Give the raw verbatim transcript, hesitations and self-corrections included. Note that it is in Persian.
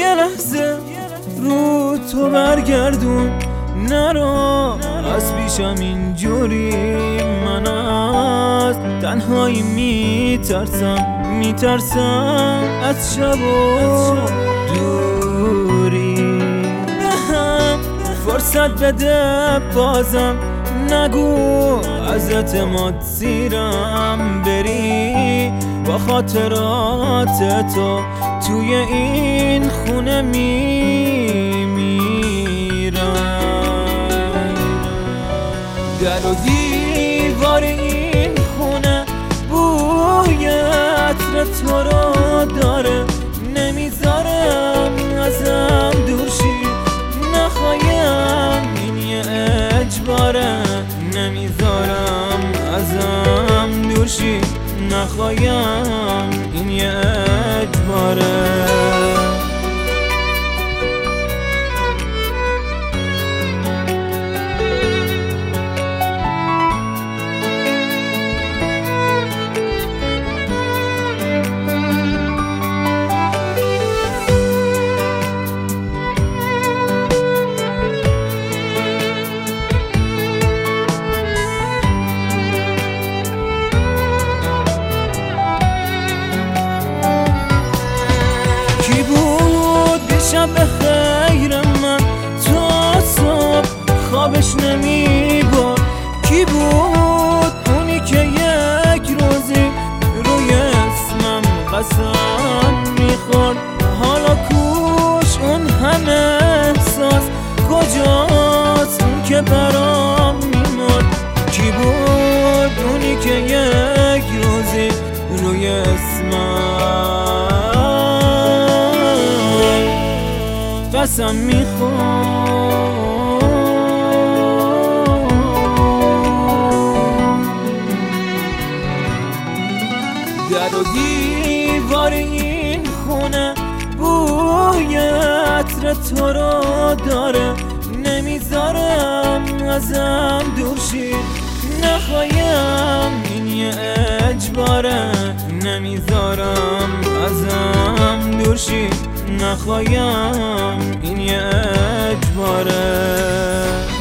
یه لحظه رو تو برگردون، نرو از پیشم اینجوری. من از تنهایی میترسم، میترسم از شب و دوری. به هم فرصت بده بازم، نگو از اعتماد سیرم بری. با خاطرات تو توی این خونه میمیرم. در و دیوار این خونه بوی عطر تو رو داره، نمیذارم ازم دور شی. نخوایم این یه اجباره، نمیذارم ازم دور شی. نخوایم این یه اجباره. شب خیر من تا صبح خوابش نمی برد. کی بود اونی که یک روزی روی اسمم قسم میخورد؟ حالا کوش اون همه احساس، کجاست اون که برام میمرد؟ کی بود اونی که یک روزی روی اسمم قسم میخورد؟ در و دیوار این خونه بوی عطر تو رو داره، نمیذارم ازم دور شی. نخوایم این یه اجباره، نمیذارم ازم دور شی. نخوایم این یه اجباره.